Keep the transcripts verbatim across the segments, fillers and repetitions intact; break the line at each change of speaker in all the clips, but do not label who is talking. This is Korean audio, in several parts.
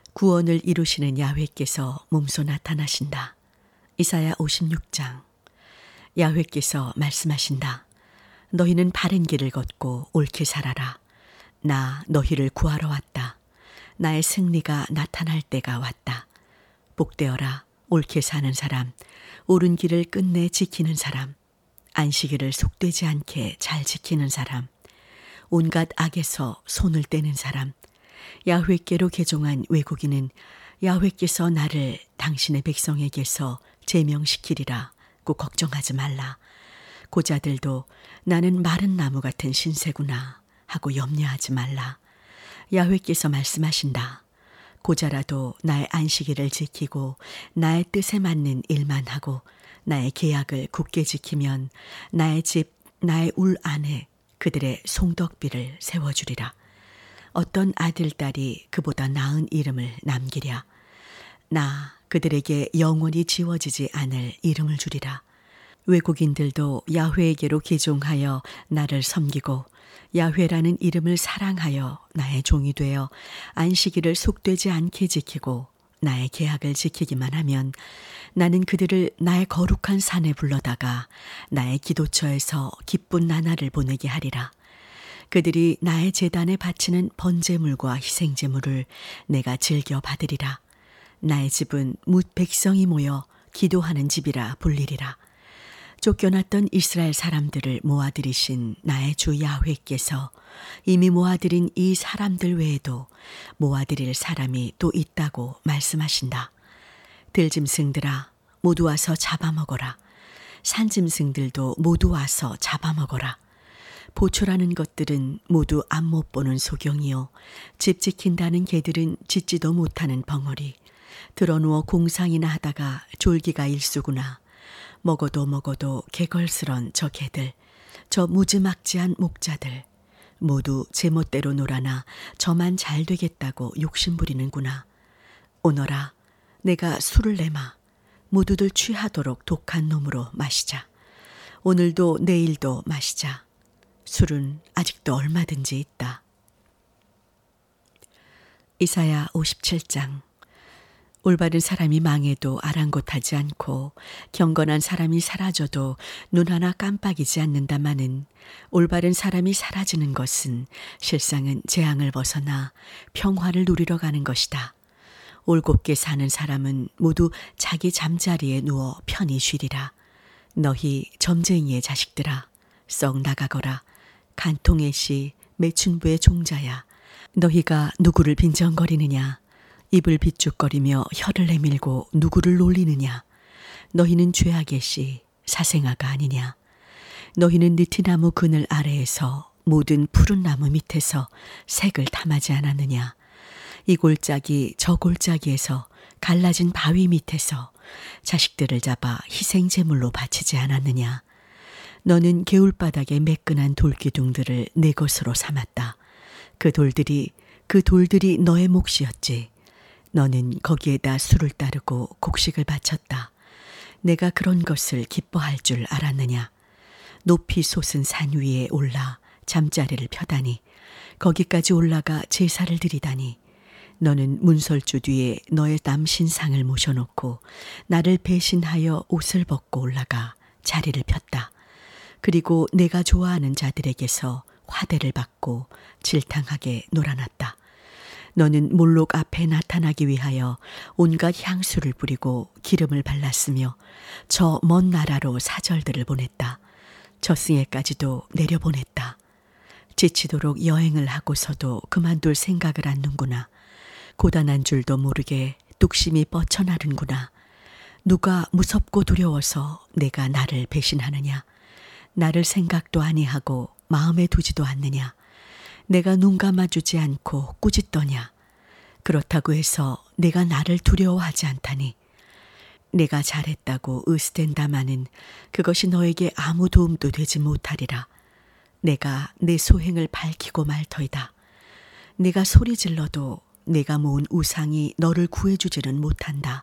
구원을 이루시는 야훼께서 몸소 나타나신다. 이사야 오십육 장. 야훼께서 말씀하신다. 너희는 바른 길을 걷고 옳게 살아라. 나 너희를 구하러 왔다. 나의 승리가 나타날 때가 왔다. 복되어라. 옳게 사는 사람, 옳은 길을 끝내 지키는 사람, 안식일을 속되지 않게 잘 지키는 사람, 온갖 악에서 손을 떼는 사람, 야훼께로 개종한 외국인은 야훼께서 나를 당신의 백성에게서 제명시키리라고 걱정하지 말라. 고자들도 나는 마른 나무 같은 신세구나 하고 염려하지 말라. 야훼께서 말씀하신다. 고자라도 나의 안식일을 지키고 나의 뜻에 맞는 일만 하고 나의 계약을 굳게 지키면 나의 집, 나의 울 안에 그들의 송덕비를 세워주리라. 어떤 아들, 딸이 그보다 나은 이름을 남기랴. 나 그들에게 영원히 지워지지 않을 이름을 주리라. 외국인들도 야훼에게로 개종하여 나를 섬기고 야훼라는 이름을 사랑하여 나의 종이 되어 안식일을 속되지 않게 지키고 나의 계약을 지키기만 하면 나는 그들을 나의 거룩한 산에 불러다가 나의 기도처에서 기쁜 나날을 보내게 하리라. 그들이 나의 제단에 바치는 번제물과 희생제물을 내가 즐겨 받으리라. 나의 집은 뭇 백성이 모여 기도하는 집이라 불리리라. 쫓겨났던 이스라엘 사람들을 모아들이신 나의 주 야훼께서 이미 모아들인 이 사람들 외에도 모아들일 사람이 또 있다고 말씀하신다. 들짐승들아 모두 와서 잡아먹어라. 산짐승들도 모두 와서 잡아먹어라. 보초라는 것들은 모두 앞 못 보는 소경이요 집 지킨다는 개들은 짖지도 못하는 벙어리. 드러누워 공상이나 하다가 졸기가 일수구나. 먹어도 먹어도 개걸스런 저 개들, 저 무지막지한 목자들, 모두 제멋대로 놀아나 저만 잘 되겠다고 욕심부리는구나. 오너라, 내가 술을 내마. 모두들 취하도록 독한 놈으로 마시자. 오늘도 내일도 마시자. 술은 아직도 얼마든지 있다. 이사야 오십칠 장. 올바른 사람이 망해도 아랑곳하지 않고 경건한 사람이 사라져도 눈 하나 깜빡이지 않는다마는 올바른 사람이 사라지는 것은 실상은 재앙을 벗어나 평화를 누리러 가는 것이다. 올곧게 사는 사람은 모두 자기 잠자리에 누워 편히 쉬리라. 너희 점쟁이의 자식들아, 썩 나가거라. 간통의 씨, 매춘부의 종자야. 너희가 누구를 빈정거리느냐? 입을 비죽거리며 혀를 내밀고 누구를 놀리느냐? 너희는 죄악의 씨, 사생아가 아니냐? 너희는 느티나무 그늘 아래에서 모든 푸른 나무 밑에서 색을 탐하지 않았느냐? 이 골짜기 저 골짜기에서 갈라진 바위 밑에서 자식들을 잡아 희생제물로 바치지 않았느냐? 너는 개울바닥에 매끈한 돌기둥들을 내 것으로 삼았다. 그 돌들이 그 돌들이 너의 몫이었지. 너는 거기에다 술을 따르고 곡식을 바쳤다. 내가 그런 것을 기뻐할 줄 알았느냐? 높이 솟은 산 위에 올라 잠자리를 펴다니 거기까지 올라가 제사를 드리다니 너는 문설주 뒤에 너의 남 신상을 모셔놓고 나를 배신하여 옷을 벗고 올라가 자리를 폈다. 그리고 내가 좋아하는 자들에게서 화대를 받고 질탕하게 놀아났다. 너는 몰록 앞에 나타나기 위하여 온갖 향수를 뿌리고 기름을 발랐으며 저 먼 나라로 사절들을 보냈다. 저승에까지도 내려보냈다. 지치도록 여행을 하고서도 그만둘 생각을 않는구나. 고단한 줄도 모르게 뚝심이 뻗쳐나른구나. 누가 무섭고 두려워서 내가 나를 배신하느냐? 나를 생각도 아니하고 마음에 두지도 않느냐? 내가 눈 감아주지 않고 꾸짖더냐? 그렇다고 해서 내가 나를 두려워하지 않다니. 내가 잘했다고 으스댄다마는 그것이 너에게 아무 도움도 되지 못하리라. 내가 내 소행을 밝히고 말터이다. 내가 소리 질러도 내가 모은 우상이 너를 구해주지는 못한다.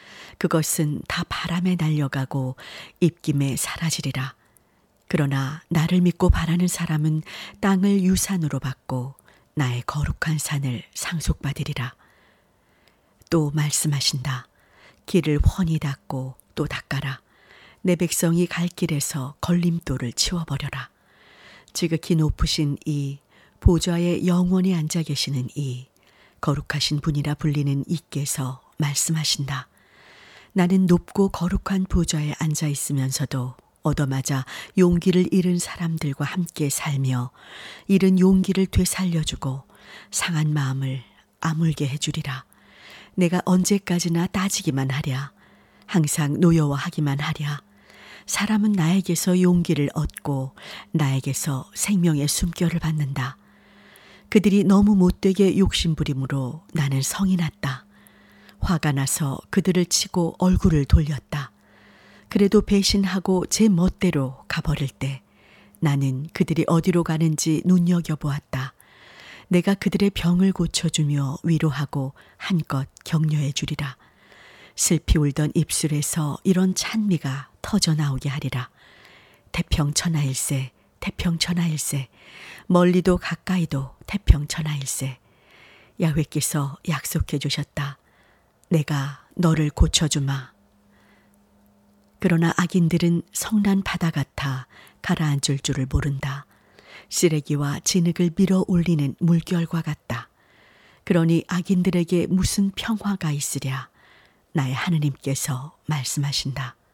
그것은 다 바람에 날려가고 입김에 사라지리라. 그러나 나를 믿고 바라는 사람은 땅을 유산으로 받고 나의 거룩한 산을 상속받으리라. 또 말씀하신다. 길을 훤히 닦고 또 닦아라. 내 백성이 갈 길에서 걸림돌을 치워버려라. 지극히 높으신 이 보좌에 영원히 앉아 계시는 이 거룩하신 분이라 불리는 이께서 말씀하신다. 나는 높고 거룩한 보좌에 앉아 있으면서도 얻어맞아 용기를 잃은 사람들과 함께 살며 잃은 용기를 되살려주고 상한 마음을 아물게 해주리라. 내가 언제까지나 따지기만 하랴. 항상 노여워하기만 하랴. 사람은 나에게서 용기를 얻고 나에게서 생명의 숨결을 받는다. 그들이 너무 못되게 욕심부림으로 나는 성이 났다. 화가 나서 그들을 치고 얼굴을 돌렸다. 그래도 배신하고 제 멋대로 가버릴 때 나는 그들이 어디로 가는지 눈여겨보았다. 내가 그들의 병을 고쳐주며 위로하고 한껏 격려해 주리라. 슬피 울던 입술에서 이런 찬미가 터져 나오게 하리라. 태평천하일세, 태평천하일세, 멀리도 가까이도 태평천하일세. 야훼께서 약속해 주셨다. 내가 너를 고쳐주마. 그러나 악인들은 성난 바다 같아 가라앉을 줄을 모른다. 쓰레기와 진흙을 밀어 올리는 물결과 같다. 그러니 악인들에게 무슨 평화가 있으랴. 나의 하느님께서 말씀하신다.